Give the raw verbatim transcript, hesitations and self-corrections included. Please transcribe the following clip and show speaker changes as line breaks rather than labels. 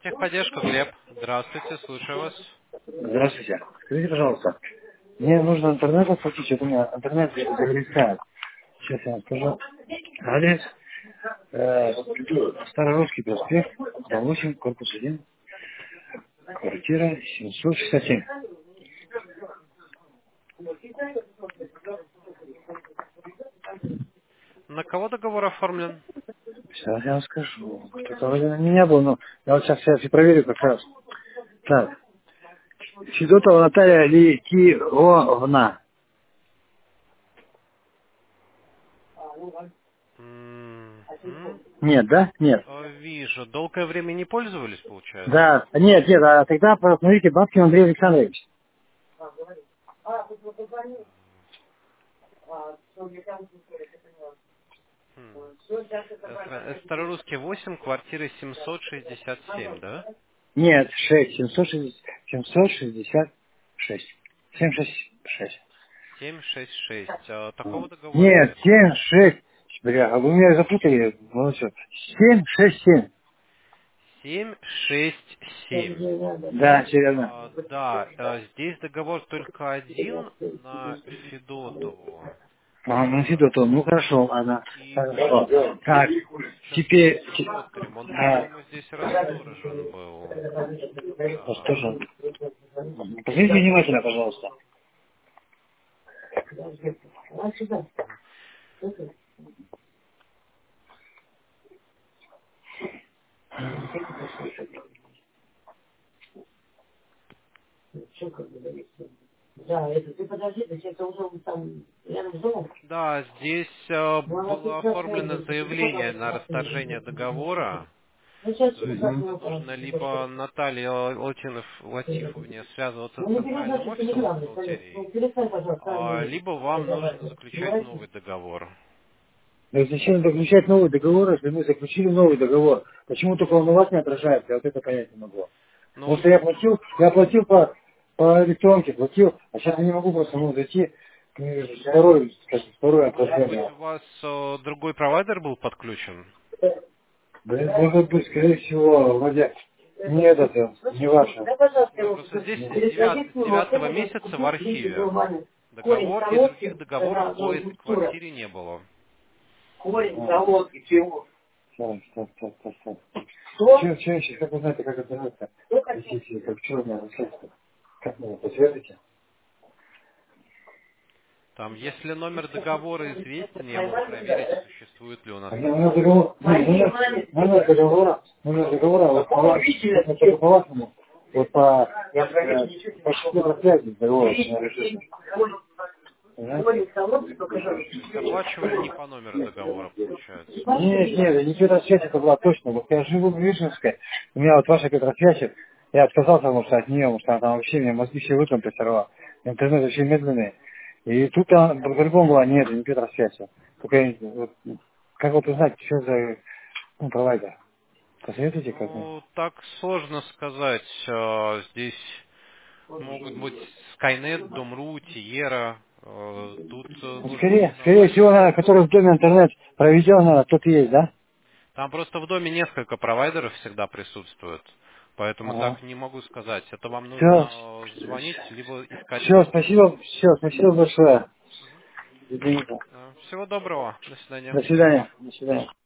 Техподдержка, Глеб. Здравствуйте, слушаю вас.
Здравствуйте. Скажите, пожалуйста, мне нужно интернет оплатить, вот у меня интернет зависает. Сейчас я вам скажу. Адрес, э, Старорусский проспект, дом восемь, корпус один, квартира семьсот шестьдесят семь.
На кого договор оформлен?
Сейчас я вам скажу. Кто-то вроде на меня был, но я вот сейчас, сейчас и проверю как раз. Так, Федотова Наталья Ликиовна.
Мгм.
Нет, да? Нет.
Э, Вижу. Долгое время не пользовались, получается?
Да, нет, нет, а тогда посмотрите, Бабкин Андрей Александрович.
Хм. Э, стра- э, Старорусский восемь, квартира семьсот шестьдесят семь, да?
Нет, шесть, семьсот шестьдесят, семьсот шестьдесят шесть. семь шесть шесть.
семь шесть шесть. Э, Такого договора
Нет,
нет.
семь шесть. Бля, а вы меня запутали. Ну все. семь шесть семь.
семь шесть семь.
Да, все верно.
А, да, э, здесь договор только один на Федотову.
А, ну
А,
Федотов, ну хорошо, ладно.
И
Хорошо. Так,
сейчас
теперь...
посмотрим. Он,
А,
по-моему, здесь расторжен был.
вот
А,
тоже. Посмотрите внимательно, пожалуйста.
Да, здесь э, было оформлено заявление на расторжение договора. То есть
Мгм.
нужно либо Наталье Латинов, Латифовне связываться с центральным офисом бухгалтерии, а, либо вам нужно заключать новый договор.
Но зачем заключать новый договор, если мы заключили новый договор? Почему только он у вас не отражается? Я вот это понять не могу. Потому
Ну,
что я платил, я платил по, по электронке, платил, а сейчас я не могу просто ну, зайти э, второй, скажем, второе
может быть,
оплачивание.
у вас э, другой провайдер был подключен?
Да, может быть, скорее всего, вроде не этот, э, не ваше.
Нет, просто здесь с девят- с девятого месяца в архиве договор, и других договоров по этой квартире не было.
Так, так, так, так, так. Что, что еще, как вы знаете, как это называется? Если, как черное наследство. Как вы подтвердите?
Там, если номер договора известен, я могу проверить, существует ли у нас
А я- у нас
такой.
договор, номер, номер договора, номер договора, вот по вашему, вот только по вашему, вот по, э, по школе связи договора.
То есть оплачивали не по номеру договора, получается.
Нет, нет, не Петросвязь это была точно. Вот я живу в Вишенской, у меня вот ваша Петросвязь, я отказался, потому что от нее, потому что она там вообще мне мозги все выключила, сорвала. Интернет очень медленный. И тут она по-другому была, нет, не Петросвязь. Только я, вот, как вот узнать, что за ну, провайдер? Посоветуйте как-нибудь.
Ну, так сложно сказать. Э, Здесь могут быть Skynet, Дом.ру, Тиера. Э, Тут э,
Ну,
нужно
скорее, скорее
узнавать.
всего, наверное, который в доме интернет проведен, наверное, тот есть, да?
Там просто в доме несколько провайдеров всегда присутствуют. Поэтому
Ага.
так не могу сказать. Это вам
Все,
нужно э, звонить, либо искать в
все,
интернете.
спасибо, все, спасибо большое. Извините.
Э, Всего доброго. До свидания.
До свидания. До свидания.